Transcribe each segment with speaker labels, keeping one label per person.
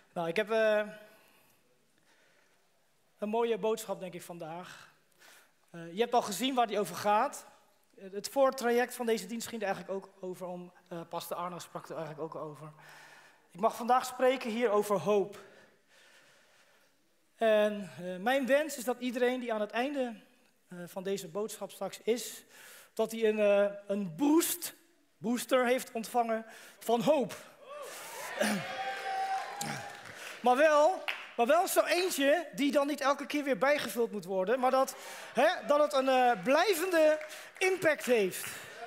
Speaker 1: Nou, ik heb een mooie boodschap, denk ik, vandaag. Je hebt al gezien waar die over gaat. Het voortraject van deze dienst ging er eigenlijk ook over. Pastor Arno sprak er eigenlijk ook over. Ik mag vandaag spreken hier over hoop. En mijn wens is dat iedereen die aan het einde van deze boodschap straks is, dat hij een booster heeft ontvangen van hoop. Maar wel zo eentje die dan niet elke keer weer bijgevuld moet worden, maar dat het een blijvende impact heeft.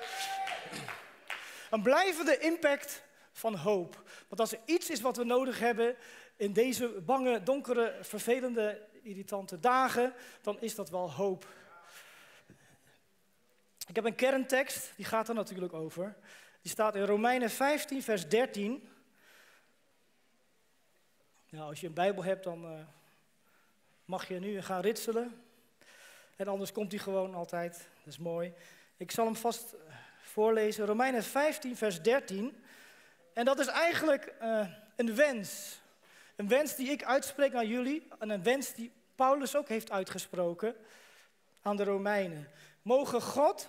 Speaker 1: Een blijvende impact van hoop. Want als er iets is wat we nodig hebben in deze bange, donkere, vervelende, irritante dagen, dan is dat wel hoop. Ik heb een kerntekst, die gaat er natuurlijk over. Die staat in Romeinen 15, vers 13. Nou, als je een Bijbel hebt, dan mag je nu gaan ritselen. En anders komt hij gewoon altijd. Dat is mooi. Ik zal hem vast voorlezen. Romeinen 15, vers 13. En dat is eigenlijk een wens. Een wens die ik uitspreek naar jullie. En een wens die Paulus ook heeft uitgesproken aan de Romeinen. Mogen God,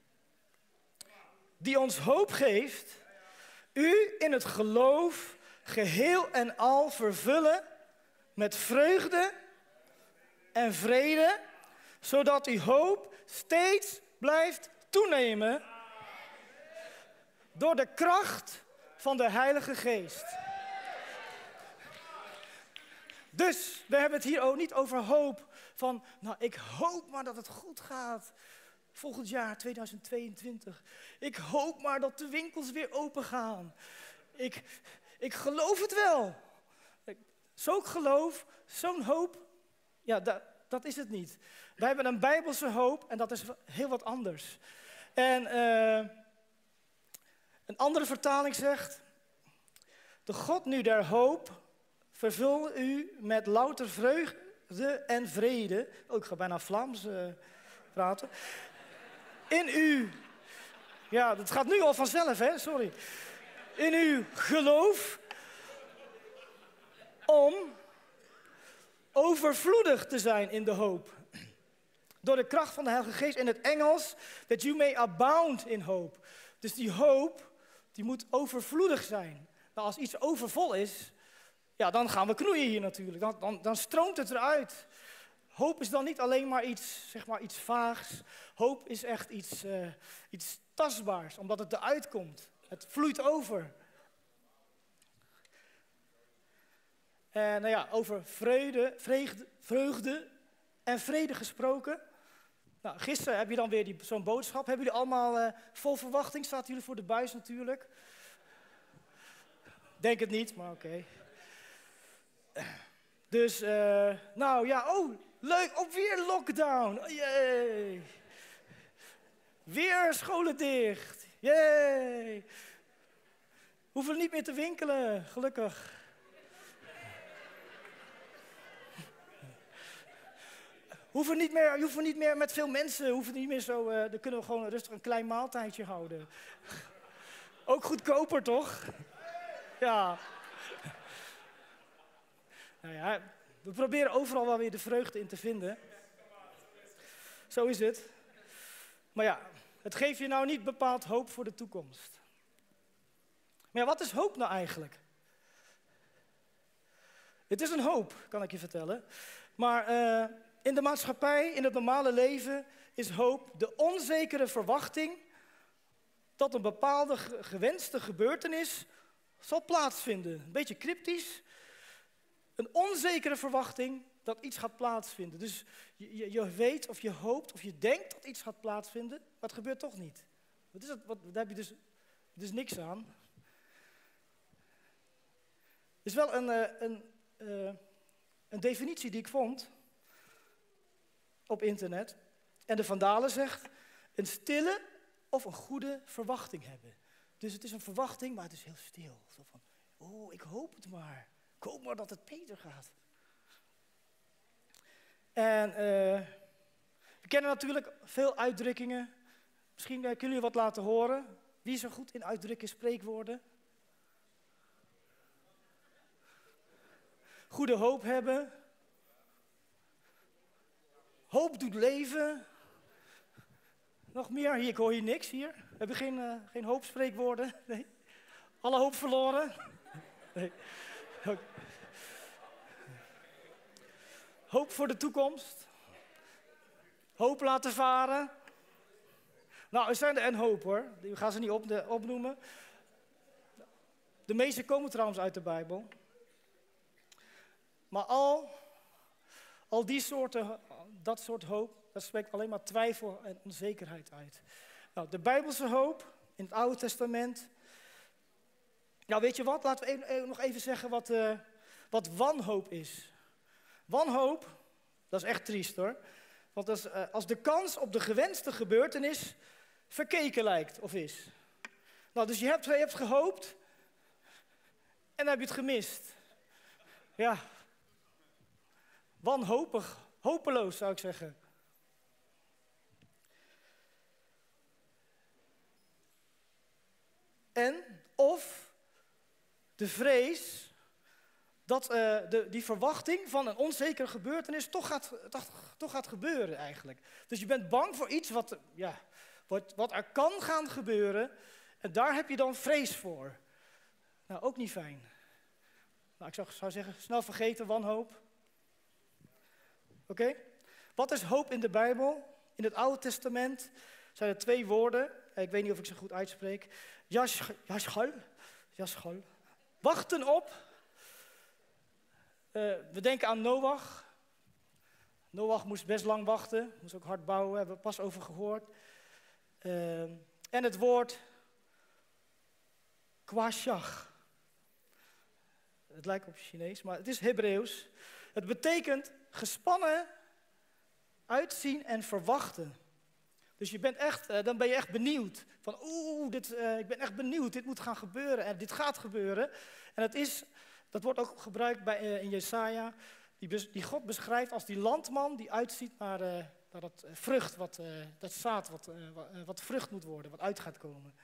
Speaker 1: die ons hoop geeft, u in het geloof geheel en al vervullen met vreugde en vrede, zodat uw hoop steeds blijft toenemen door de kracht van de Heilige Geest. Dus we hebben het hier ook niet over hoop van, nou, ik hoop maar dat het goed gaat volgend jaar 2022. Ik hoop maar dat de winkels weer open gaan. Ik geloof het wel. Zo'n geloof, zo'n hoop, ja, dat is het niet. Wij hebben een Bijbelse hoop en dat is heel wat anders. En een andere vertaling zegt, de God nu der hoop vervul u met louter vreugde en vrede. Oh, ik ga bijna Vlaams praten. In u, ja, dat gaat nu al vanzelf, hè, sorry. In uw geloof, om overvloedig te zijn in de hoop. Door de kracht van de Heilige Geest, in het Engels, that you may abound in hope. Dus die hoop, die moet overvloedig zijn. Nou, als iets overvol is, ja, dan gaan we knoeien hier natuurlijk. Dan stroomt het eruit. Hoop is dan niet alleen maar iets, zeg maar, iets vaags. Hoop is echt iets tastbaars, omdat het eruit komt. Het vloeit over. En nou ja, over vreugde en vrede gesproken. Nou, gisteren heb je dan weer zo'n boodschap. Hebben jullie allemaal vol verwachting? Staat jullie voor de buis natuurlijk? Denk het niet, maar oké. Dus, nou ja, oh, leuk, weer lockdown. Oh, jee. Weer scholen dicht. Jee. Hoeven niet meer te winkelen, gelukkig. Je hoeft niet meer met veel mensen, hoeven niet meer zo, dan kunnen we gewoon rustig een klein maaltijdje houden. Ook goedkoper, toch? Ja. Nou ja, we proberen overal wel weer de vreugde in te vinden. Zo is het. Maar ja, het geeft je nou niet bepaald hoop voor de toekomst. Maar ja, wat is hoop nou eigenlijk? Het is een hoop, kan ik je vertellen. Maar in de maatschappij, in het normale leven, is hoop de onzekere verwachting dat een bepaalde gewenste gebeurtenis zal plaatsvinden. Een beetje cryptisch. Een onzekere verwachting dat iets gaat plaatsvinden. Dus je weet of je hoopt of je denkt dat iets gaat plaatsvinden, maar het gebeurt toch niet. Wat is het? Daar heb je dus niks aan. Er is wel een definitie die ik vond op internet. En de Vandalen zegt, een stille of een goede verwachting hebben. Dus het is een verwachting, maar het is heel stil. Zo van, oh, ik hoop het maar. Ik hoop maar dat het beter gaat. En we kennen natuurlijk veel uitdrukkingen. Misschien kunnen jullie wat laten horen. Wie is er goed in uitdrukken, spreekwoorden? goede hoop hebben. Hoop doet leven. Nog meer? Hier, ik hoor hier niks hier. Heb je geen hoopspreekwoorden? Nee. Alle hoop verloren? Nee. Hoop voor de toekomst. Hoop laten varen. Nou, er zijn er een hoop hoor. We gaan ze niet opnoemen. De meeste komen trouwens uit de Bijbel. Maar al die soorten, dat soort hoop, dat spreekt alleen maar twijfel en onzekerheid uit. Nou, de Bijbelse hoop in het Oude Testament. Nou, weet je wat? Laten we nog even zeggen wat wanhoop is. Wanhoop, dat is echt triest hoor. Want dat is, als de kans op de gewenste gebeurtenis verkeken lijkt of is. Nou, dus je hebt gehoopt en dan heb je het gemist. Ja, wanhopig, hopeloos zou ik zeggen. En of de vrees dat die verwachting van een onzekere gebeurtenis toch gaat gebeuren eigenlijk. Dus je bent bang voor iets wat er kan gaan gebeuren en daar heb je dan vrees voor. Nou, ook niet fijn. Nou, ik zou zeggen, snel vergeten, wanhoop. Oké? Wat is hoop in de Bijbel? In het Oude Testament zijn er 2 woorden. Ik weet niet of ik ze goed uitspreek. Jaschal. Wachten op. We denken aan Noach. Noach moest best lang wachten. Moest ook hard bouwen. Hebben we pas over gehoord. En het woord kwashach. Het lijkt op Chinees, maar het is Hebreeuws. Het betekent gespannen uitzien en verwachten. Dus je bent dan ben je echt benieuwd. Van ik ben echt benieuwd, dit moet gaan gebeuren en dit gaat gebeuren. En dat wordt ook gebruikt in Jesaja, die God beschrijft als die landman die uitziet naar dat vrucht, dat zaad wat vrucht moet worden, wat uit gaat komen.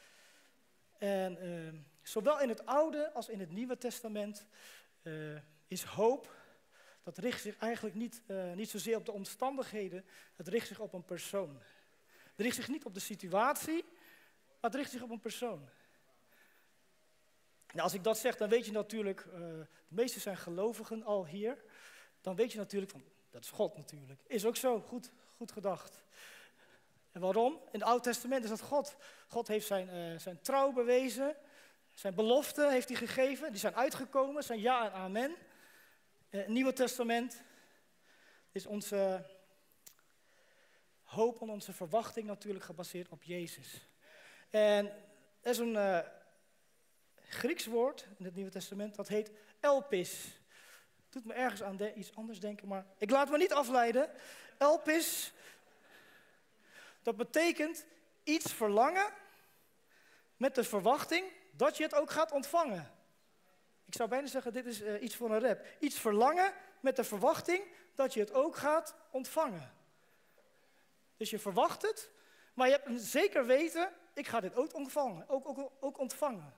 Speaker 1: En zowel in het Oude als in het Nieuwe Testament is hoop. Dat richt zich eigenlijk niet zozeer op de omstandigheden, het richt zich op een persoon. Het richt zich niet op de situatie, maar het richt zich op een persoon. Nou, als ik dat zeg, dan weet je natuurlijk, de meesten zijn gelovigen al hier, dan weet je natuurlijk van, dat is God natuurlijk. Is ook zo, goed gedacht. En waarom? In het Oude Testament is dat God. God heeft zijn trouw bewezen, zijn beloften heeft hij gegeven, die zijn uitgekomen, zijn ja en amen. Het Nieuwe Testament is onze hoop en onze verwachting natuurlijk gebaseerd op Jezus. En er is een Grieks woord in het Nieuwe Testament, dat heet elpis. Doet me ergens aan iets anders denken, maar ik laat me niet afleiden. Elpis, dat betekent iets verlangen met de verwachting dat je het ook gaat ontvangen. Ik zou bijna zeggen, dit is iets voor een rap. Iets verlangen met de verwachting dat je het ook gaat ontvangen. Dus je verwacht het, maar je hebt een zeker weten, ik ga dit ook ontvangen. Ook ontvangen.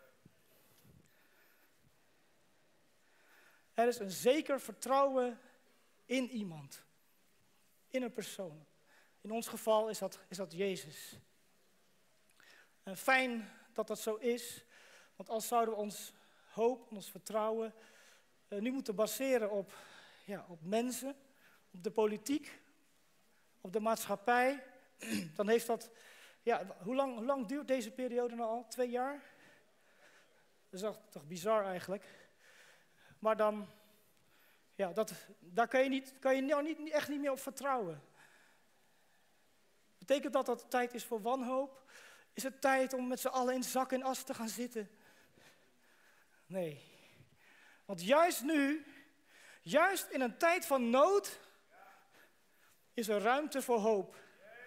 Speaker 1: Er is een zeker vertrouwen in iemand. In een persoon. In ons geval is dat Jezus. En fijn dat dat zo is, want als zouden we ons hoop, ons vertrouwen nu moeten baseren op mensen, op de politiek, op de maatschappij, dan heeft dat, hoe lang duurt deze periode nou al? 2 jaar? Dat is toch bizar eigenlijk. Maar dan, daar kan je nou echt niet meer op vertrouwen. Betekent dat het tijd is voor wanhoop? Is het tijd om met z'n allen in zak en as te gaan zitten? Nee. Want juist nu, juist in een tijd van nood, is er ruimte voor hoop.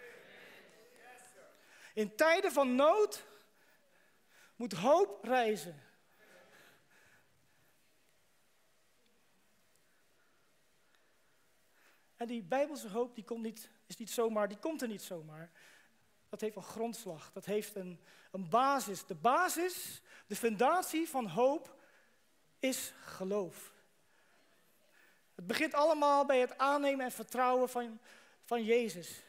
Speaker 1: In tijden van nood moet hoop rijzen. En die Bijbelse hoop die komt er niet zomaar. Dat heeft een grondslag, dat heeft een basis. De basis, de fundatie van hoop is geloof. Het begint allemaal bij het aannemen en vertrouwen van Jezus.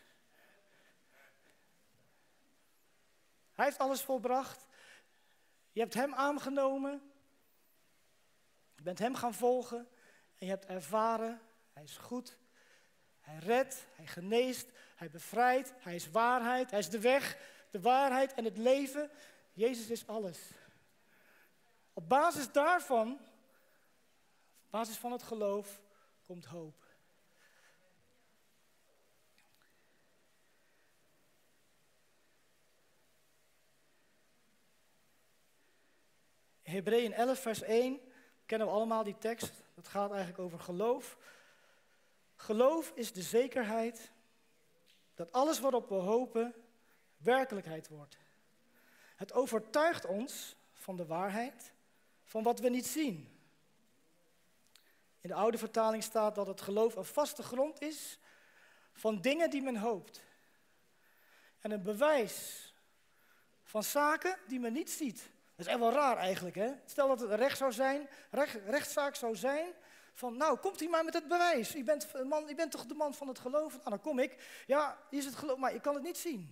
Speaker 1: Hij heeft alles volbracht. Je hebt hem aangenomen. Je bent hem gaan volgen. En je hebt ervaren, hij is goed. Hij redt, hij geneest, hij bevrijdt, hij is waarheid. Hij is de weg, de waarheid en het leven. Jezus is alles. Op basis daarvan, op basis van het geloof, komt hoop. In Hebreeën 11 vers 1 kennen we allemaal die tekst. Dat gaat eigenlijk over geloof. Geloof is de zekerheid dat alles waarop we hopen werkelijkheid wordt. Het overtuigt ons van de waarheid, van wat we niet zien. In de oude vertaling staat dat het geloof een vaste grond is van dingen die men hoopt. En een bewijs van zaken die men niet ziet. Dat is echt wel raar eigenlijk, hè? Stel dat het een rechtszaak zou zijn. Van, nou, komt u maar met het bewijs. U bent toch de man van het geloof? Nou, dan kom ik. Ja, hier is het geloof, maar ik kan het niet zien.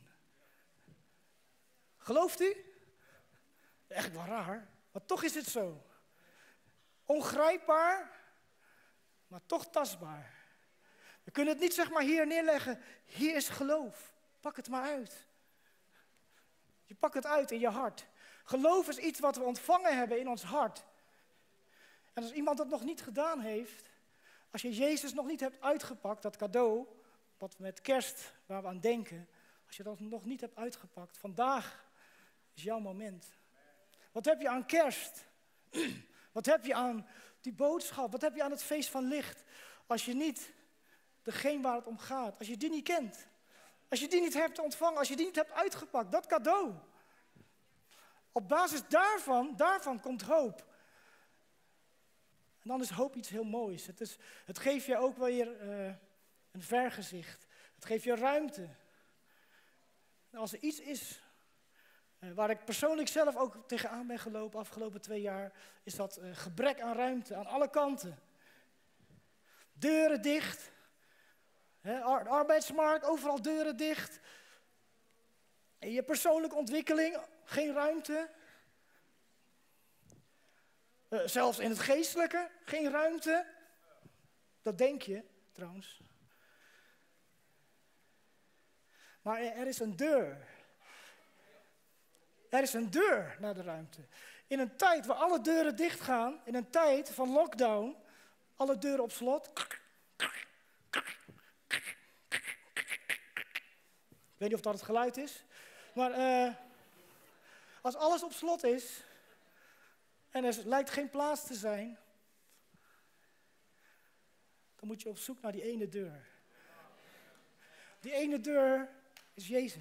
Speaker 1: Gelooft u? Echt wel raar, maar toch is het zo. Ongrijpbaar, maar toch tastbaar. We kunnen het niet zeg maar hier neerleggen. Hier is geloof. Pak het maar uit. Je pakt het uit in je hart. Geloof is iets wat we ontvangen hebben in ons hart. En als iemand dat nog niet gedaan heeft, als je Jezus nog niet hebt uitgepakt, dat cadeau, wat we met kerst, waar we aan denken, als je dat nog niet hebt uitgepakt, vandaag is jouw moment. Wat heb je aan kerst? Wat heb je aan die boodschap? Wat heb je aan het feest van licht? Als je niet degene waar het om gaat, als je die niet kent, als je die niet hebt ontvangen, als je die niet hebt uitgepakt, dat cadeau. Op basis daarvan komt hoop. En dan is hoop iets heel moois. Het geeft je ook weer een vergezicht. Het geeft je ruimte. En als er iets is waar ik persoonlijk zelf ook tegenaan ben gelopen afgelopen 2 jaar, is dat gebrek aan ruimte aan alle kanten. Deuren dicht. De arbeidsmarkt, overal deuren dicht. In je persoonlijke ontwikkeling geen ruimte. Zelfs in het geestelijke geen ruimte. Dat denk je trouwens. Maar er is een deur. Er is een deur naar de ruimte. In een tijd waar alle deuren dicht gaan, in een tijd van lockdown, alle deuren op slot. Ik weet niet of dat het geluid is. Maar als alles op slot is en er lijkt geen plaats te zijn, dan moet je op zoek naar die ene deur. Die ene deur is Jezus.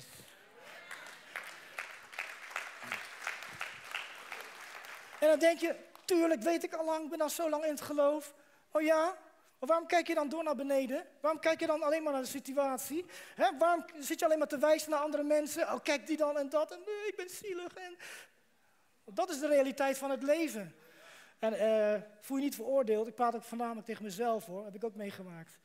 Speaker 1: En dan denk je, tuurlijk weet ik al lang, ik ben al zo lang in het geloof. Oh ja? Maar waarom kijk je dan door naar beneden? Waarom kijk je dan alleen maar naar de situatie? Waarom zit je alleen maar te wijzen naar andere mensen? Oh, kijk die dan en dat. En nee, ik ben zielig. Dat is de realiteit van het leven. En voel je niet veroordeeld. Ik praat ook voornamelijk tegen mezelf, hoor. Heb ik ook meegemaakt.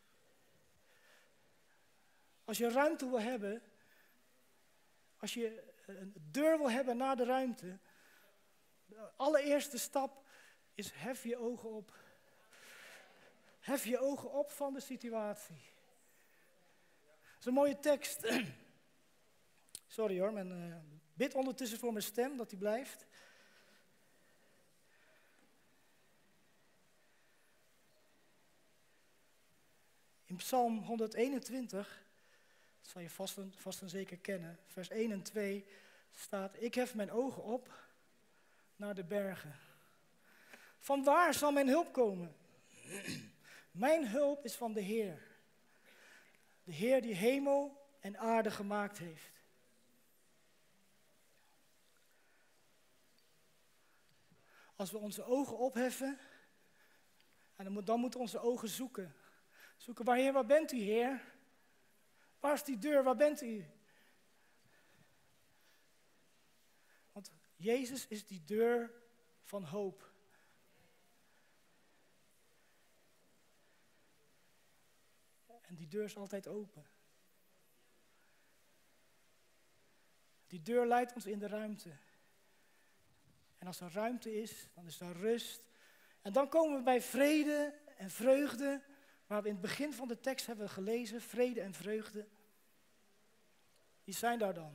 Speaker 1: Als je ruimte wil hebben, als je een deur wil hebben naar de ruimte, de allereerste stap is hef je ogen op. Hef je ogen op van de situatie. Dat is een mooie tekst. Sorry hoor, bid ondertussen voor mijn stem, dat die blijft. In Psalm 121, dat zal je vast en zeker kennen, vers 1 en 2 staat: ik hef mijn ogen op naar de bergen. Van waar zal mijn hulp komen? Mijn hulp is van de Heer. De Heer die hemel en aarde gemaakt heeft. Als we onze ogen opheffen, en dan moeten onze ogen zoeken. Zoeken, waar bent u, Heer? Waar is die deur, waar bent u? Want Jezus is die deur van hoop. En die deur is altijd open. Die deur leidt ons in de ruimte. En als er ruimte is, dan is er rust. En dan komen we bij vrede en vreugde, waar we in het begin van de tekst hebben gelezen, vrede en vreugde. Die zijn daar dan.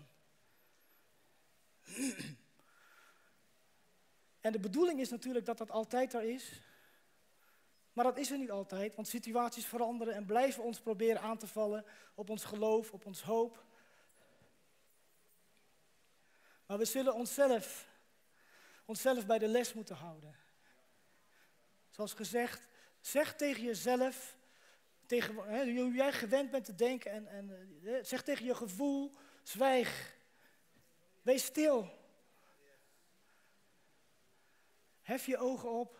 Speaker 1: En de bedoeling is natuurlijk dat dat altijd er is. Maar dat is er niet altijd, want situaties veranderen en blijven ons proberen aan te vallen op ons geloof, op ons hoop. Maar we zullen onszelf bij de les moeten houden. Zoals gezegd, zeg tegen jezelf, tegen hoe jij gewend bent te denken zeg tegen je gevoel, zwijg. Wees stil. Hef je ogen op.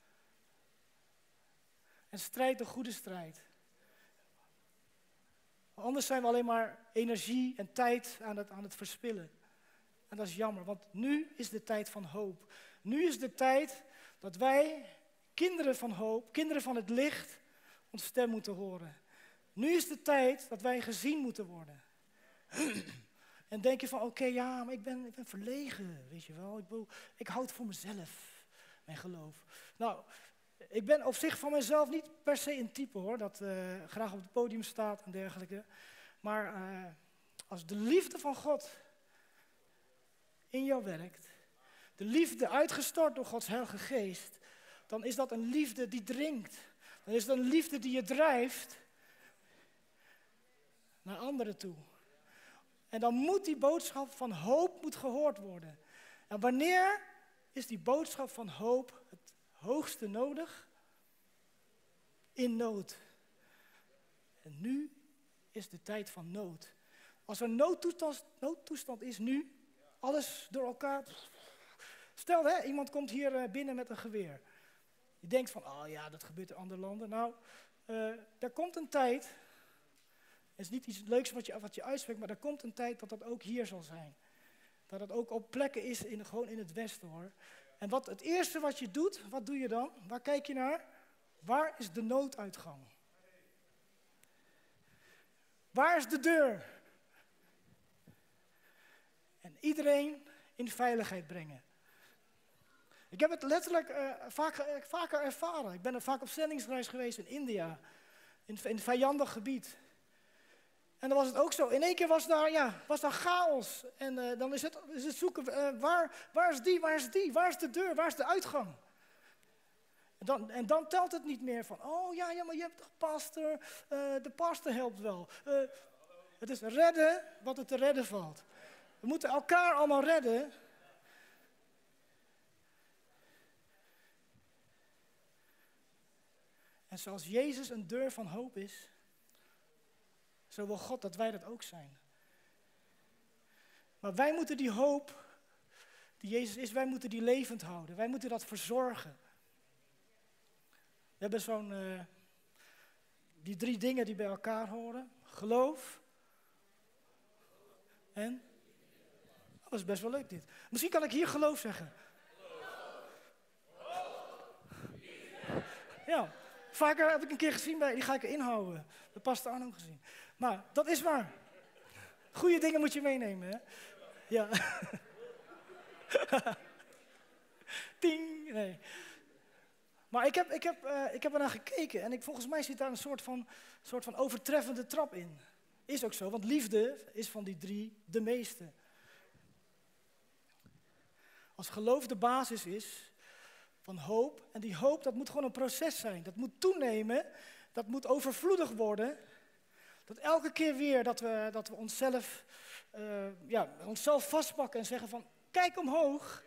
Speaker 1: En strijd de goede strijd. Anders zijn we alleen maar energie en tijd aan het verspillen. En dat is jammer, want nu is de tijd van hoop. Nu is de tijd dat wij, kinderen van hoop, kinderen van het licht, ons stem moeten horen. Nu is de tijd dat wij gezien moeten worden. En denk je van, oké, ja, maar ik ben verlegen, weet je wel. Ik houd het voor mezelf, mijn geloof. Nou, ik ben op zich van mezelf niet per se een type hoor, dat graag op het podium staat en dergelijke. Maar als de liefde van God in jou werkt, de liefde uitgestort door Gods Heilige Geest, dan is dat een liefde die dringt. Dan is dat een liefde die je drijft naar anderen toe. En dan moet die boodschap van hoop gehoord worden. En wanneer is die boodschap van hoop het hoogste nodig? In nood. En nu is de tijd van nood. Als er noodtoestand is nu, alles door elkaar. Stel, iemand komt hier binnen met een geweer. Je denkt van, oh ja, dat gebeurt in andere landen. Nou, er komt een tijd, het is niet iets leuks wat je uitspreekt, maar er komt een tijd dat dat ook hier zal zijn. Dat het ook op plekken is, gewoon in het Westen hoor. En het eerste wat je doet, wat doe je dan? Waar kijk je naar? Waar is de nooduitgang? Waar is de deur? En iedereen in veiligheid brengen. Ik heb het letterlijk vaker ervaren. Ik ben er vaak op zendingsreis geweest in India. In een vijandig gebied. En dan was het ook zo. In één keer was daar chaos. En dan is het zoeken, waar is die, waar is die? Waar is de deur, waar is de uitgang? En dan telt het niet meer van, oh ja, maar je hebt toch pastor, de pastor helpt wel. Het is redden wat er te redden valt. We moeten elkaar allemaal redden. En zoals Jezus een deur van hoop is, zo wil God dat wij dat ook zijn. Maar wij moeten die hoop die Jezus is, wij moeten die levend houden. Wij moeten dat verzorgen. We hebben die 3 dingen die bij elkaar horen. Geloof. En? Oh, dat is best wel leuk dit. Misschien kan ik hier geloof zeggen. Ja, vaker heb ik een keer gezien die ga ik erin houden. Dat past Arno gezien. Maar dat is waar. Goede dingen moet je meenemen, hè? Ja. Ting, nee. Maar ik heb ernaar gekeken en volgens mij zit daar een soort van overtreffende trap in. Is ook zo, want liefde is van die 3 de meeste. Als geloof de basis is van hoop, en die hoop dat moet gewoon een proces zijn. Dat moet toenemen, dat moet overvloedig worden. Dat elke keer weer dat we onszelf vastpakken en zeggen van, kijk omhoog.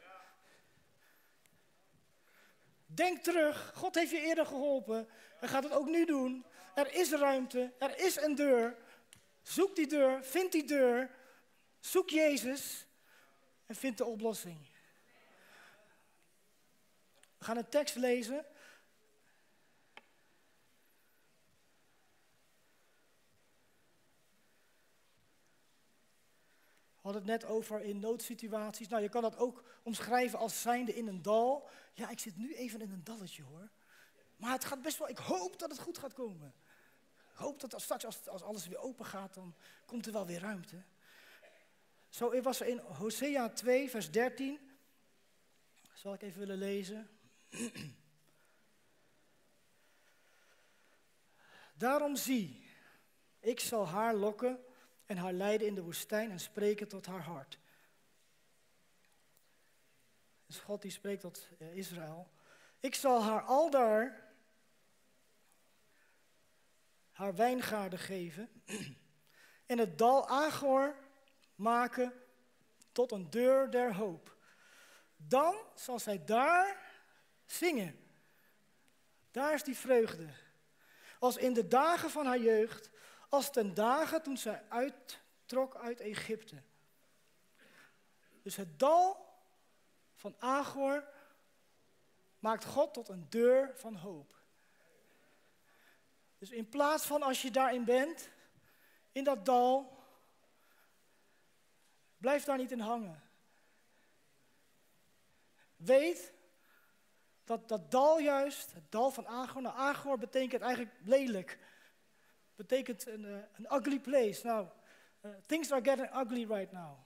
Speaker 1: Denk terug, God heeft je eerder geholpen en gaat het ook nu doen. Er is ruimte, er is een deur. Zoek die deur, vind die deur. Zoek Jezus en vind de oplossing. We gaan een tekst lezen. We hadden het net over in noodsituaties. Nou, je kan dat ook omschrijven als zijnde in een dal. Ja, ik zit nu even in een dalletje hoor. Maar het gaat best wel, ik hoop dat het goed gaat komen. hoop dat straks als alles weer open gaat, dan komt er wel weer ruimte. Zo was er in Hosea 2, vers 13. Zal ik even willen lezen. Daarom zie, ik zal haar lokken en haar leiden in de woestijn en spreken tot haar hart. Dus God die spreekt tot Israël. Ik zal haar aldaar haar wijngaarden geven en het dal Agor maken tot een deur der hoop. Dan zal zij daar zingen. Daar is die vreugde. Als in de dagen van haar jeugd, als ten dagen toen zij uittrok uit Egypte. Dus het dal van Agor maakt God tot een deur van hoop. Dus in plaats van als je daarin bent, in dat dal, blijf daar niet in hangen. Weet dat dat dal juist, het dal van Agor, nou Agor betekent eigenlijk lelijk. Betekent een ugly place. Nou, things are getting ugly right now.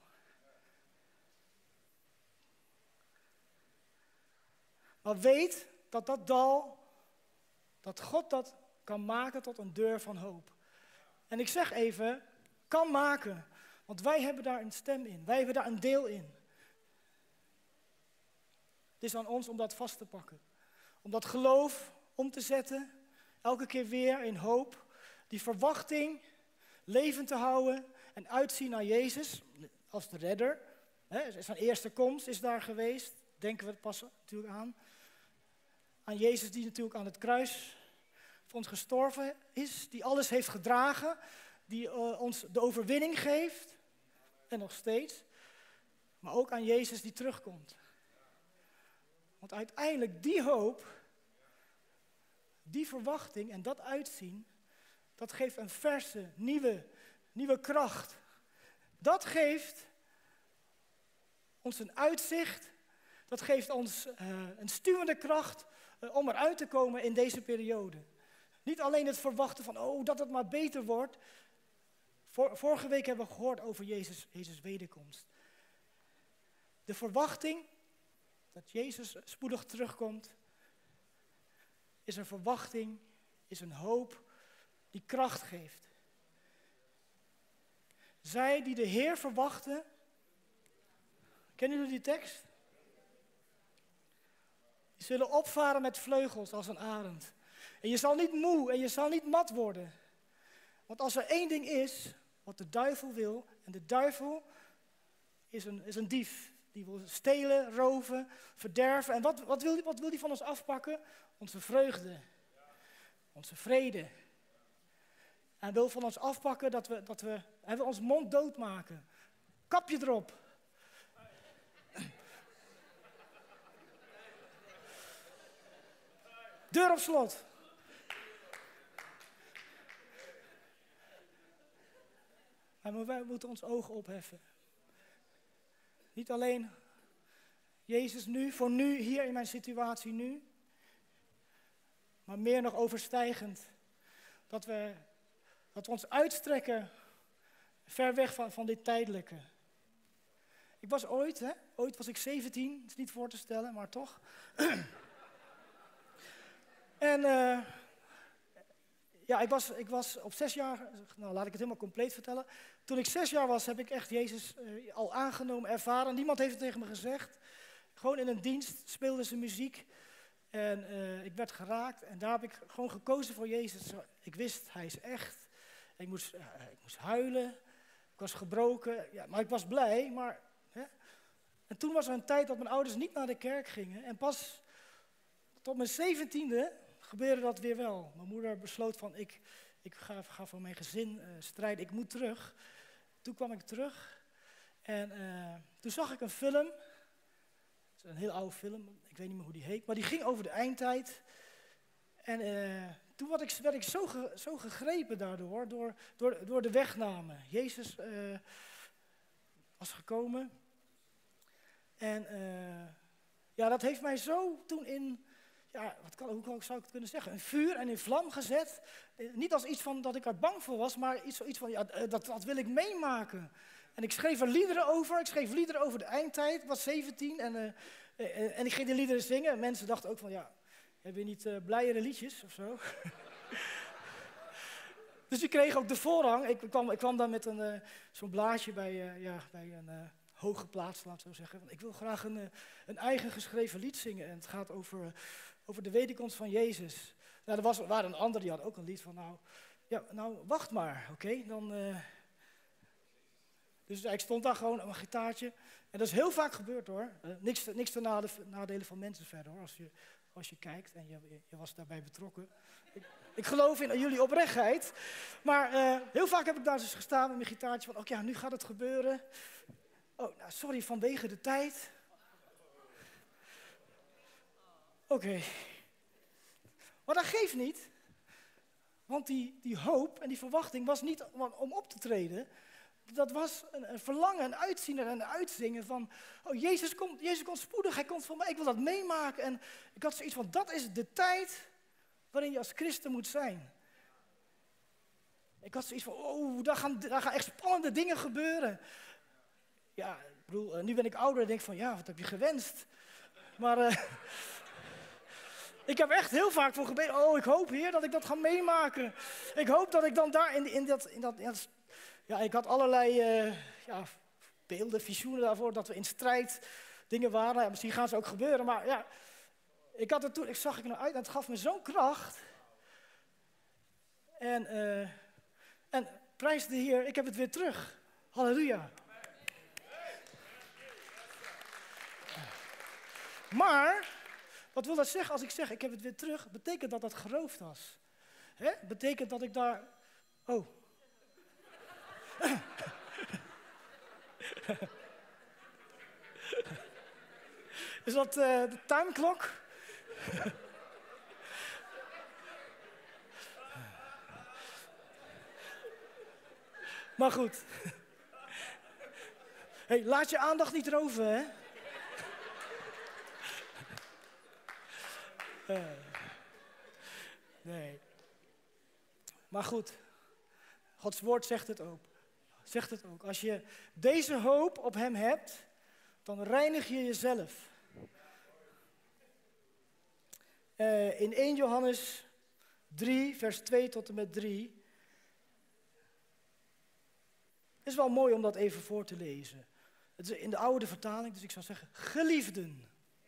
Speaker 1: Maar weet dat dat dal, dat God dat kan maken tot een deur van hoop. En ik zeg even, kan maken. Want wij hebben daar een stem in. Wij hebben daar een deel in. Het is aan ons om dat vast te pakken. Om dat geloof om te zetten. Elke keer weer in hoop. Die verwachting levend te houden. En uitzien naar Jezus als de redder. Zijn eerste komst is daar geweest. Denken we pas natuurlijk aan. Aan Jezus die natuurlijk aan het kruis voor ons gestorven is. Die alles heeft gedragen. Die ons de overwinning geeft. En nog steeds. Maar ook aan Jezus die terugkomt. Want uiteindelijk die hoop, die verwachting en dat uitzien, dat geeft een verse, nieuwe kracht. Dat geeft ons een uitzicht, dat geeft ons een stuwende kracht om eruit te komen in deze periode. Niet alleen het verwachten van, dat het maar beter wordt. Vorige week hebben we gehoord over Jezus' wederkomst. De verwachting dat Jezus spoedig terugkomt, is een verwachting, is een hoop die kracht geeft. Zij die de Heer verwachten, kennen jullie die tekst? Die zullen opvaren met vleugels als een arend. En je zal niet moe en je zal niet mat worden. Want als er één ding is wat de duivel wil, en de duivel is een dief. Die wil stelen, roven, verderven. En wat wil die van ons afpakken? Onze vreugde. Onze vrede. En wil van ons afpakken dat we ons mond doodmaken. Kap je erop. Deur op slot. Maar wij moeten ons ogen opheffen. Niet alleen Jezus nu, voor nu, hier in mijn situatie nu. Maar meer nog overstijgend. Dat we ons uitstrekken ver weg van dit tijdelijke. Ik was ooit was ik 17, het is niet voor te stellen, maar toch. En ik was op 6 jaar, nou laat ik het helemaal compleet vertellen. Toen ik 6 jaar was, heb ik echt Jezus al aangenomen, ervaren. Niemand heeft het tegen me gezegd. Gewoon in een dienst speelden ze muziek. En ik werd geraakt en daar heb ik gewoon gekozen voor Jezus. Ik wist, hij is echt. Ik moest huilen, ik was gebroken, ja, maar ik was blij. En toen was er een tijd dat mijn ouders niet naar de kerk gingen. En pas tot mijn 17e gebeurde dat weer wel. Mijn moeder besloot van, ik ga voor mijn gezin strijden, ik moet terug. Toen kwam ik terug en toen zag ik een film. Het is een heel oude film, ik weet niet meer hoe die heet, maar die ging over de eindtijd. En toen werd ik zo gegrepen daardoor, door de wegname. Jezus was gekomen. En dat heeft mij zo toen hoe zou ik het kunnen zeggen? Een vuur en in vlam gezet. Niet als iets van dat ik er bang voor was, maar iets van, dat wil ik meemaken. En ik schreef er liederen over. Ik schreef liederen over de eindtijd. Ik was 17 en ik ging die liederen zingen. En mensen dachten ook van, heb je niet blijere liedjes of zo? Dus ik kreeg ook de voorrang. Ik kwam dan met zo'n blaadje bij een hoge plaats, laat ik zo zeggen. Ik wil graag een eigen geschreven lied zingen. En het gaat over de wederkomst van Jezus. Nou, er waren een ander die had ook een lied van, wacht maar, oké? Dus ik stond daar gewoon op mijn gitaartje. En dat is heel vaak gebeurd hoor. Niks ten nadele van mensen verder hoor, als je kijkt en je was daarbij betrokken. Ik geloof in jullie oprechtheid. Maar heel vaak heb ik daar dus gestaan met mijn gitaartje van, nu gaat het gebeuren. Oh, nou, sorry, vanwege de tijd. Oké. Maar dat geeft niet. Want die hoop en die verwachting was niet om op te treden. Dat was een verlangen, een uitzien en een uitzingen van, Jezus komt spoedig, hij komt van mij, ik wil dat meemaken. En ik had zoiets van, dat is de tijd waarin je als christen moet zijn. Ik had zoiets van, daar gaan echt spannende dingen gebeuren. Ja, ik bedoel, nu ben ik ouder en denk van, wat heb je gewenst? Maar ik heb echt heel vaak voor gebeden, ik hoop Heer dat ik dat ga meemaken. Ik hoop dat ik dan daar in dat ik had allerlei beelden, visioenen daarvoor, dat we in strijd dingen waren. Ja, misschien gaan ze ook gebeuren, maar ik zag er naar uit en het gaf me zo'n kracht. En prijs de Heer, ik heb het weer terug. Halleluja. Maar, wat wil dat zeggen als ik zeg, ik heb het weer terug? Betekent dat geroofd was? Betekent dat ik daar... Is dat de timeklok? Maar goed. Hey, laat je aandacht niet roven, hè? Nee. Maar goed. Gods woord zegt het ook. Als je deze hoop op hem hebt, dan reinig je jezelf. In 1 Johannes 3, vers 2 tot en met 3. Het is wel mooi om dat even voor te lezen. Het is in de oude vertaling, dus ik zou zeggen, geliefden.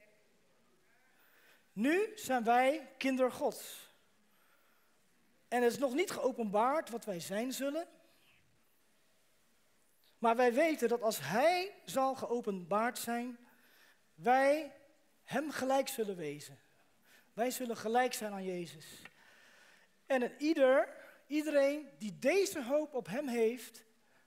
Speaker 1: Nu zijn wij kinderen Gods. En het is nog niet geopenbaard wat wij zijn zullen. Maar wij weten dat als hij zal geopenbaard zijn, wij hem gelijk zullen wezen. Wij zullen gelijk zijn aan Jezus. En iedereen die deze hoop op hem heeft,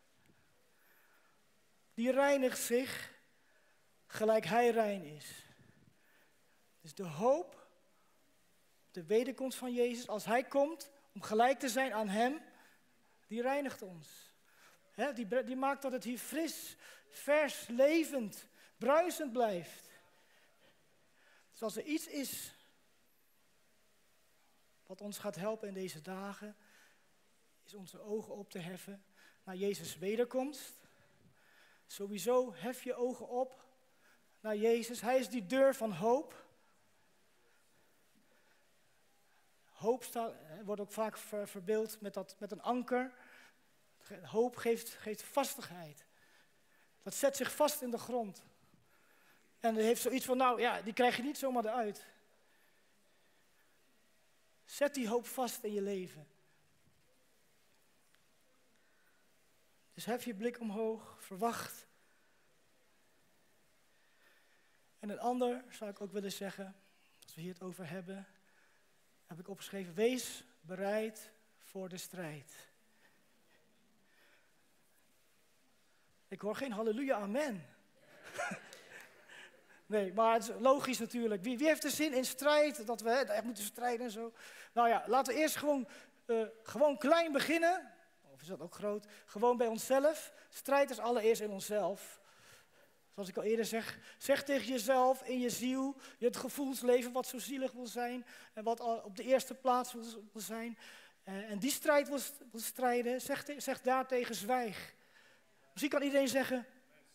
Speaker 1: die reinigt zich gelijk hij rein is. Dus de hoop, de wederkomst van Jezus, als hij komt om gelijk te zijn aan hem, die reinigt ons. Die maakt dat het hier fris, vers, levend, bruisend blijft. Dus als er iets is wat ons gaat helpen in deze dagen, is onze ogen op te heffen naar Jezus' wederkomst. Sowieso hef je ogen op naar Jezus. Hij is die deur van hoop. Hoop wordt ook vaak verbeeld met een anker. Hoop geeft vastigheid. Dat zet zich vast in de grond. En het heeft zoiets van, die krijg je niet zomaar eruit. Zet die hoop vast in je leven. Dus hef je blik omhoog, verwacht. En een ander zou ik ook willen zeggen, als we hier het over hebben, heb ik opgeschreven, wees bereid voor de strijd. Ik hoor geen halleluja, amen. Nee, maar het is logisch natuurlijk. Wie heeft er zin in strijd, dat we echt moeten strijden en zo? Nou ja, laten we eerst gewoon klein beginnen. Of is dat ook groot? Gewoon bij onszelf. Strijd is allereerst in onszelf. Zoals ik al eerder zeg tegen jezelf in je ziel, je het gevoelsleven wat zo zielig wil zijn en wat op de eerste plaats wil zijn. En die strijd wil strijden, zeg daartegen zwijg. Misschien kan iedereen zeggen,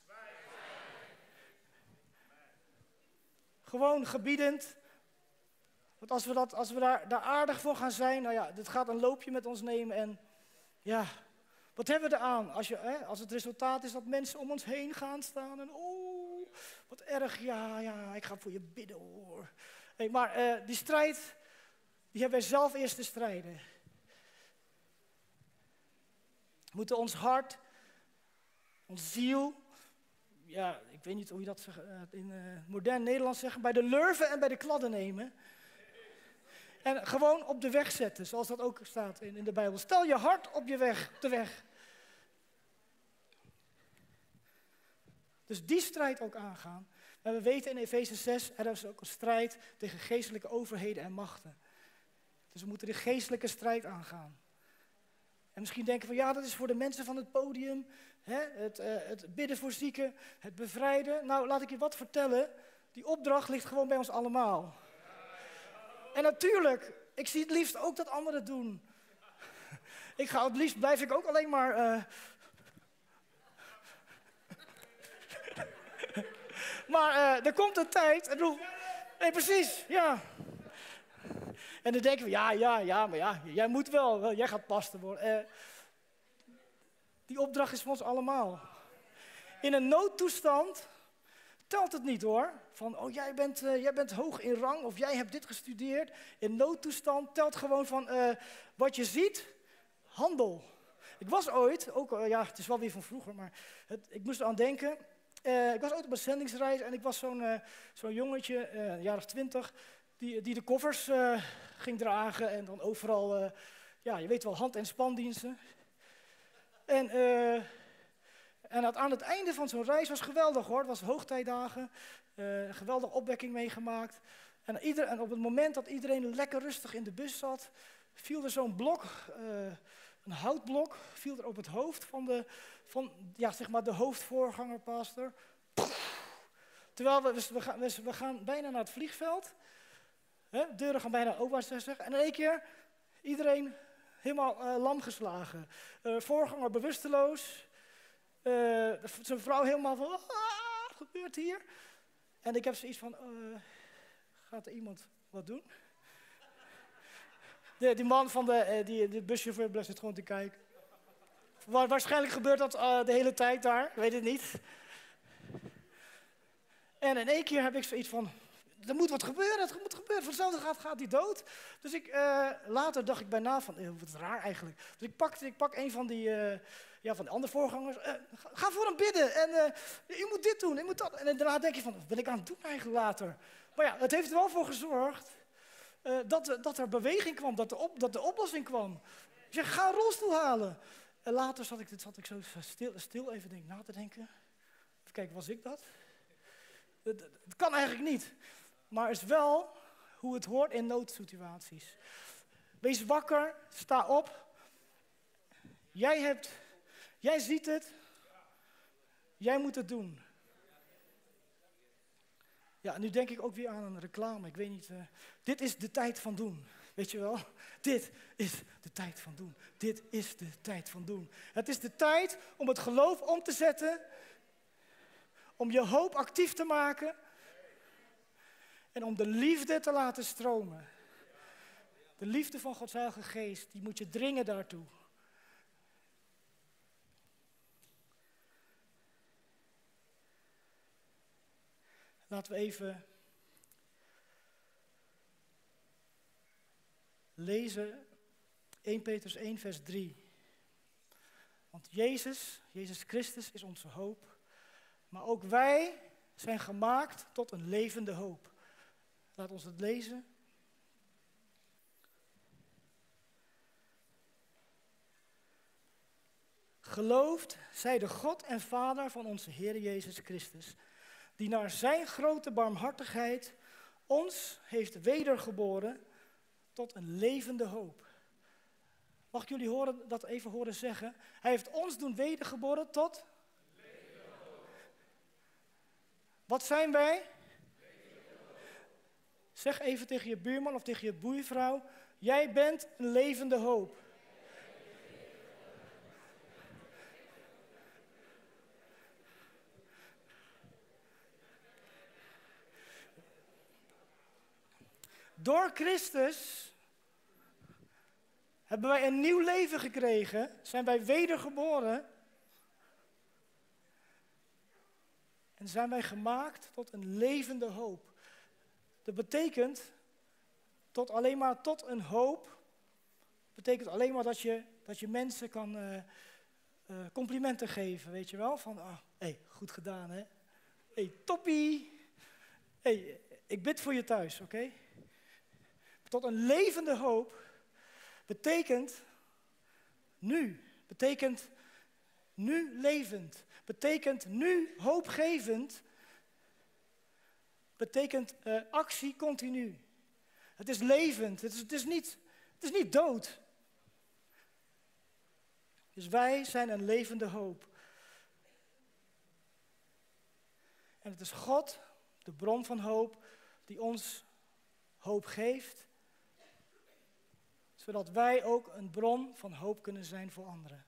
Speaker 1: gewoon gebiedend. Want als we daar aardig voor gaan zijn, nou ja, dit gaat een loopje met ons nemen en ja, wat hebben we eraan? Als het resultaat is dat mensen om ons heen gaan staan en oh, wat erg, ja, ik ga voor je bidden hoor. Hey, maar die strijd, die hebben wij zelf eerst te strijden. We moeten ons hart, ons ziel, ja, ik weet niet hoe je dat in modern Nederlands zegt, bij de lurven en bij de kladden nemen. En gewoon op de weg zetten, zoals dat ook staat in de Bijbel. Stel je hart op de weg. Dus die strijd ook aangaan. En we weten in Efeze 6, er is ook een strijd tegen geestelijke overheden en machten. Dus we moeten de geestelijke strijd aangaan. En misschien denken we, ja, dat is voor de mensen van het podium. Hè, het bidden voor zieken, het bevrijden. Nou, laat ik je wat vertellen. Die opdracht ligt gewoon bij ons allemaal. En natuurlijk, ik zie het liefst ook dat anderen het doen. Het liefst blijf ik ook alleen maar... Maar er komt een tijd... Nee, precies, ja. En dan denken we, ja, maar ja, jij moet wel, jij gaat pastor worden. Die opdracht is voor ons allemaal. In een noodtoestand telt het niet hoor. Van, oh jij bent hoog in rang of jij hebt dit gestudeerd. In noodtoestand telt gewoon van wat je ziet, handel. Ik was ooit, ook, ja het is wel weer van vroeger, maar ik moest eraan denken. Ik was ooit op een zendingsreis en ik was zo'n jongetje, een jaar of 20, die de koffers ging dragen en dan overal, ja je weet wel, hand- en spandiensten. En aan het einde van zo'n reis was geweldig hoor, het was hoogtijdagen, een geweldige opwekking meegemaakt. En op het moment dat iedereen lekker rustig in de bus zat, viel er zo'n blok, een houtblok, viel er op het hoofd van de hoofdvoorgangerpastor. Terwijl we gaan bijna naar het vliegveld, deuren gaan bijna open, zeggen, en in één keer iedereen helemaal lam geslagen. Voorganger bewusteloos. Zijn vrouw helemaal van, wat gebeurt hier? En ik heb zoiets van, gaat er iemand wat doen? Die man van de buschauffeur blijft gewoon te kijken. Waarschijnlijk gebeurt dat de hele tijd daar, ik weet het niet. En in één keer heb ik zoiets van, er moet wat gebeuren, het moet gebeuren. Vanzelf gaat hij dood. Dus later dacht ik bijna van, wat raar eigenlijk. Dus ik pak een van van de andere voorgangers. Ga voor hem bidden en u moet dit doen, u moet dat. En daarna denk je van, wat ben ik aan het doen eigenlijk later? Maar ja, het heeft er wel voor gezorgd dat er beweging kwam, dat de oplossing kwam. Ik zeg, ga een rolstoel halen. En later zat ik zo stil even na te denken. Even kijken, was ik dat? Het kan eigenlijk niet. Maar is wel hoe het hoort in noodsituaties. Wees wakker, sta op. Jij ziet het. Jij moet het doen. Ja, nu denk ik ook weer aan een reclame. Ik weet niet. Dit is de tijd van doen. Weet je wel? Dit is de tijd van doen. Dit is de tijd van doen. Het is de tijd om het geloof om te zetten. Om je hoop actief te maken. En om de liefde te laten stromen. De liefde van Gods Heilige Geest, die moet je dringen daartoe. Laten we even lezen 1 Petrus 1 vers 3. Want Jezus Christus is onze hoop. Maar ook wij zijn gemaakt tot een levende hoop. Laat ons het lezen. Geloofd zij de God en Vader van onze Heer Jezus Christus, die naar zijn grote barmhartigheid ons heeft wedergeboren tot een levende hoop. Mag ik jullie dat even horen zeggen? Hij heeft ons doen wedergeboren tot levende hoop. Wat zijn wij? Zeg even tegen je buurman of tegen je buurvrouw, jij bent een levende hoop. Door Christus hebben wij een nieuw leven gekregen, zijn wij wedergeboren en zijn wij gemaakt tot een levende hoop. Dat betekent alleen maar tot een hoop, betekent alleen maar dat je mensen kan complimenten geven, weet je wel, van hey, goed gedaan hè, hey, toppie, hey, ik bid voor je thuis, oké? Tot een levende hoop betekent nu levend, betekent nu hoopgevend, betekent actie continu. Het is levend, het is niet dood. Dus wij zijn een levende hoop. En het is God, de bron van hoop, die ons hoop geeft, zodat wij ook een bron van hoop kunnen zijn voor anderen.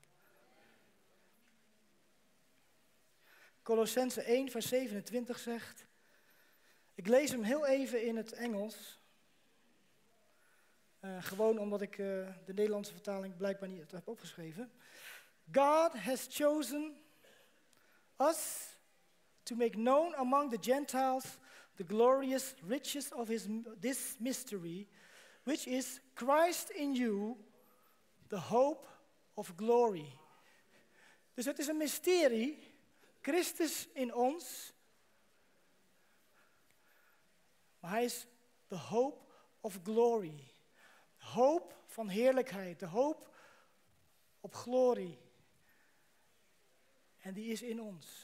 Speaker 1: Kolossenzen 1, vers 27 zegt, ik lees hem heel even in het Engels, gewoon omdat ik de Nederlandse vertaling blijkbaar niet heb opgeschreven. God has chosen us to make known among the Gentiles the glorious riches of this mystery, which is Christ in you, the hope of glory. Dus het is een mysterie, Christus in ons, maar hij is the hope of glory. De hoop van heerlijkheid, de hoop op glorie. En die is in ons.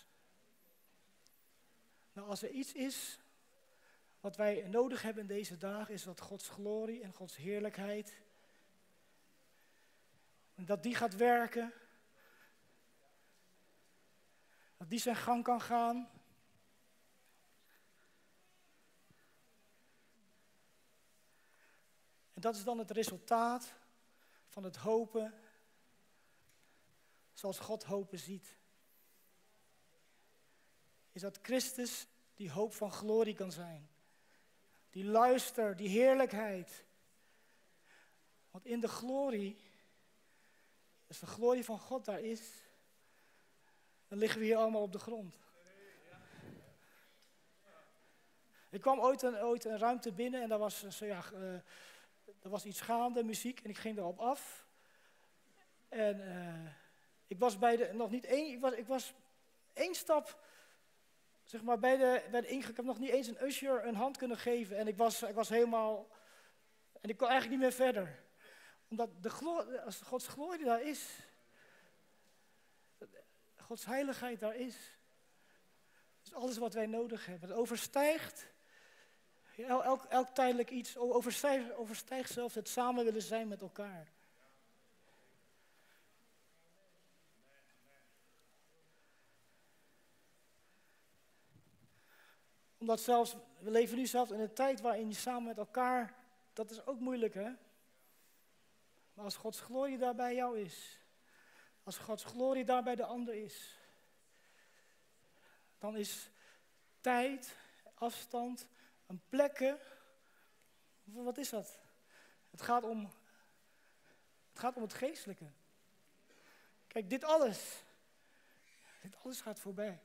Speaker 1: Nou, als er iets is wat wij nodig hebben in deze dagen, is dat Gods glorie en Gods heerlijkheid, en dat die gaat werken, dat die zijn gang kan gaan. En dat is dan het resultaat van het hopen zoals God hopen ziet. Is dat Christus die hoop van glorie kan zijn. Die luister, die heerlijkheid. Want in de glorie, als de glorie van God daar is, dan liggen we hier allemaal op de grond. Ik kwam ooit een ruimte binnen en daar was iets gaande, muziek, en ik ging erop af. En ik was ik was één stap, zeg maar, bij de ingang. Ik heb nog niet eens een usher een hand kunnen geven. En ik was helemaal, en ik kon eigenlijk niet meer verder. Omdat als Gods glorie daar is, Gods heiligheid daar is, is alles wat wij nodig hebben. Het overstijgt elk tijdelijk iets, overstijgt zelfs het samen willen zijn met elkaar. Omdat we leven nu zelfs in een tijd waarin je samen met elkaar, dat is ook moeilijk hè. Maar als Gods glorie daar bij jou is, als Gods glorie daar bij de ander is, dan is tijd, afstand, een plekken, wat is dat? Het gaat om het geestelijke. Kijk, dit alles gaat voorbij.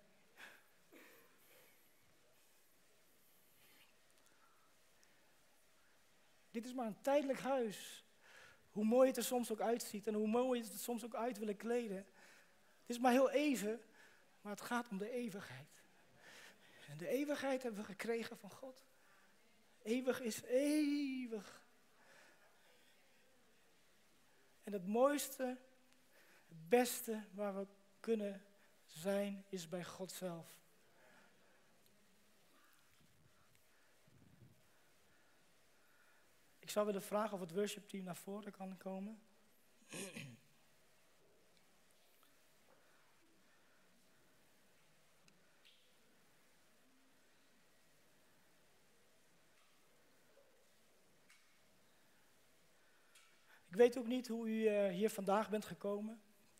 Speaker 1: Dit is maar een tijdelijk huis. Hoe mooi het er soms ook uitziet en hoe mooi het er soms ook uit willen kleden. Het is maar heel even, maar het gaat om de eeuwigheid. En de eeuwigheid hebben we gekregen van God. Eeuwig is eeuwig. En het mooiste, het beste waar we kunnen zijn, is bij God zelf. Ik zou willen vragen of het worshipteam naar voren kan komen. Ik weet ook niet hoe u hier vandaag bent gekomen.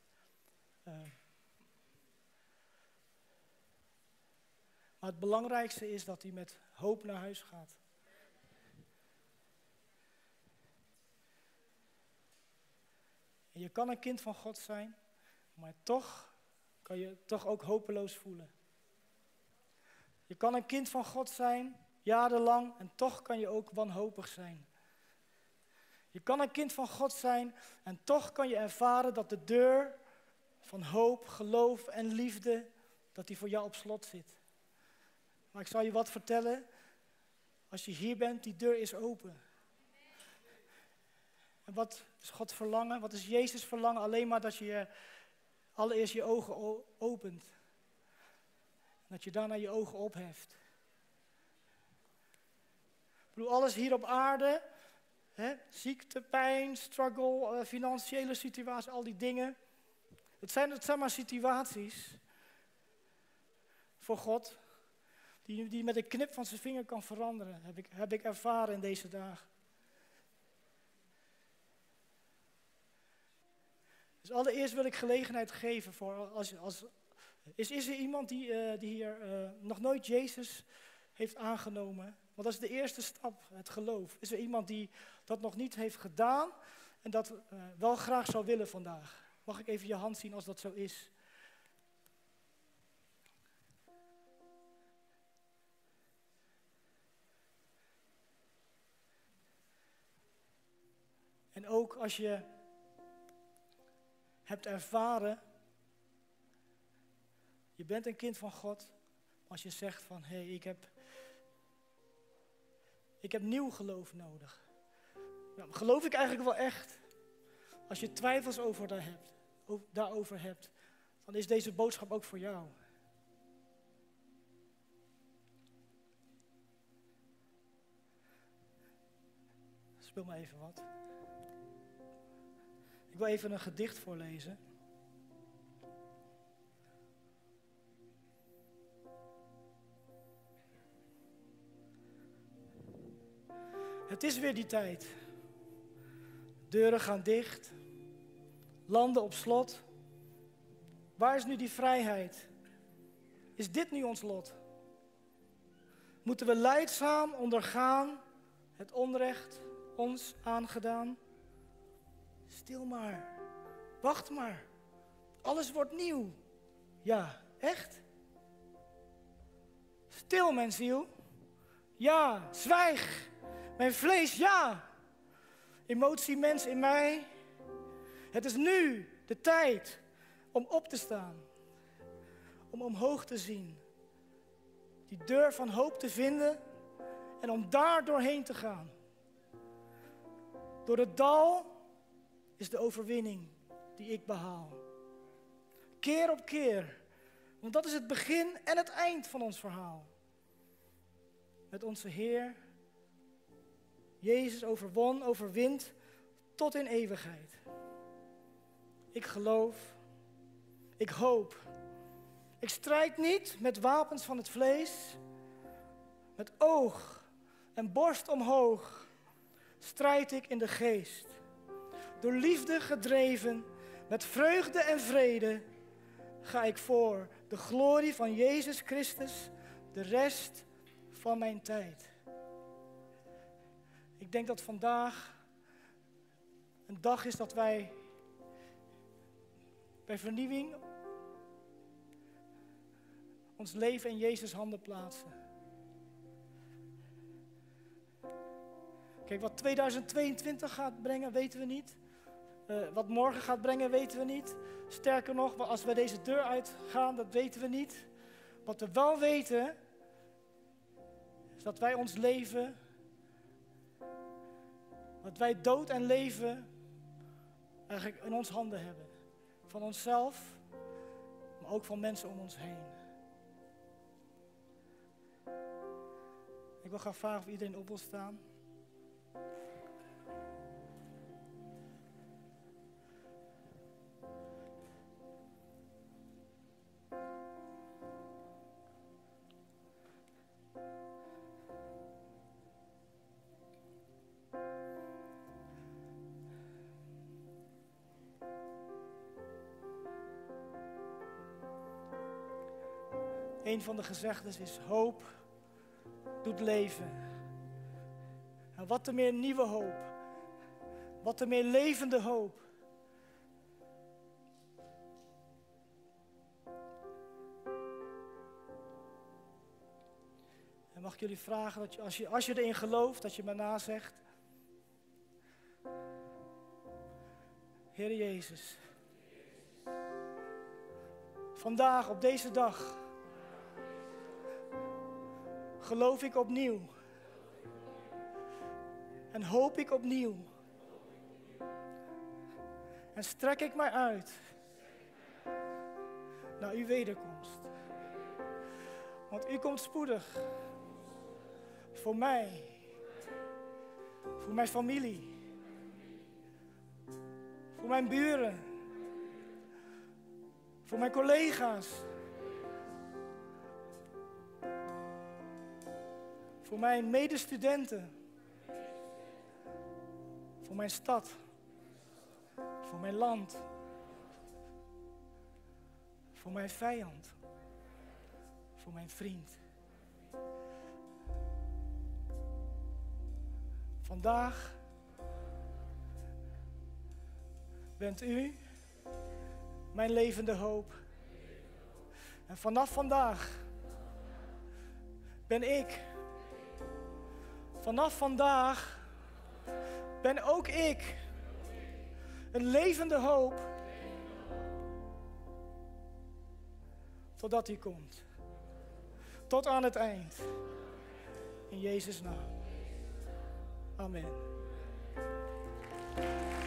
Speaker 1: Maar het belangrijkste is dat u met hoop naar huis gaat. En je kan een kind van God zijn, maar toch kan je toch ook hopeloos voelen. Je kan een kind van God zijn, jarenlang, en toch kan je ook wanhopig zijn. Je kan een kind van God zijn en toch kan je ervaren dat de deur van hoop, geloof en liefde, dat die voor jou op slot zit. Maar ik zal je wat vertellen, als je hier bent, die deur is open. En wat is God verlangen? Wat is Jezus verlangen? Alleen maar dat je allereerst je ogen opent. Dat je daarna je ogen opheft. Ik bedoel, alles hier op aarde, ziekte, pijn, struggle, financiële situaties, al die dingen. Het zijn maar situaties voor God, die met een knip van zijn vinger kan veranderen, heb ik ervaren in deze dagen. Dus allereerst wil ik gelegenheid geven voor is er iemand die hier nog nooit Jezus heeft aangenomen? Want dat is de eerste stap, het geloof. Is er iemand die dat nog niet heeft gedaan en dat wel graag zou willen vandaag? Mag ik even je hand zien als dat zo is? En ook als je hebt ervaren, je bent een kind van God, maar als je zegt van, hé, ik heb nieuw geloof nodig. Nou, geloof ik eigenlijk wel echt? Als je twijfels daarover hebt, dan is deze boodschap ook voor jou. Speel maar even wat. Ik wil even een gedicht voorlezen. Het is weer die tijd. Deuren gaan dicht. Landen op slot. Waar is nu die vrijheid? Is dit nu ons lot? Moeten we lijdzaam ondergaan het onrecht ons aangedaan? Stil maar, wacht maar, alles wordt nieuw. Ja, echt? Stil, mijn ziel. Ja, zwijg, mijn vlees, ja. Emotie, mens in mij. Het is nu de tijd om op te staan, om omhoog te zien, die deur van hoop te vinden en om daar doorheen te gaan. Door het dal is de overwinning die ik behaal. Keer op keer, want dat is het begin en het eind van ons verhaal. Met onze Heer, Jezus overwint tot in eeuwigheid. Ik geloof, ik hoop. Ik strijd niet met wapens van het vlees, met oog en borst omhoog strijd ik in de geest. Door liefde gedreven, met vreugde en vrede, ga ik voor de glorie van Jezus Christus de rest van mijn tijd. Ik denk dat vandaag een dag is dat wij bij vernieuwing ons leven in Jezus' handen plaatsen. Kijk, wat 2022 gaat brengen, weten we niet. Wat morgen gaat brengen, weten we niet. Sterker nog, als we deze deur uitgaan, dat weten we niet. Wat we wel weten, is dat wij ons leven, dat wij dood en leven eigenlijk in ons handen hebben. Van onszelf, maar ook van mensen om ons heen. Ik wil graag vragen of iedereen op wil staan. Een van de gezegdes is: hoop doet leven. En wat te meer nieuwe hoop. Wat te meer levende hoop. En mag ik jullie vragen, dat als je erin gelooft, dat je me nazegt: Heer Jezus, vandaag, op deze dag, geloof ik opnieuw en hoop ik opnieuw en strek ik mij uit naar uw wederkomst. Want u komt spoedig voor mij, voor mijn familie, voor mijn buren, voor mijn collega's, voor mijn medestudenten, voor mijn stad, voor mijn land, voor mijn vijand, voor mijn vriend. Vandaag bent u mijn levende hoop. En vanaf vandaag ben ik. Vanaf vandaag ben ook ik een levende hoop. Totdat u komt. Tot aan het eind. In Jezus' naam. Amen.